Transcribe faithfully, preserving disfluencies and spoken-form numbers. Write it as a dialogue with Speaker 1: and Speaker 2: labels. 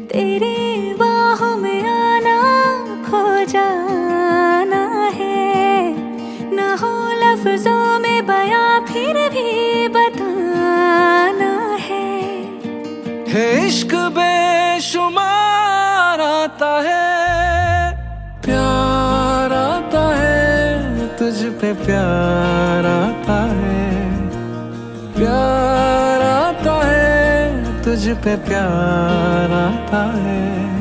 Speaker 1: तेरी बाहों में आना खो जाना है, ना हो लफ्जों में बयां फिर भी बताना है।
Speaker 2: है इश्क बेशुमार आता है, प्यार आता है, तुझ पे प्यार आता है, प्यार आता है, तुझ पे प्यार आता है।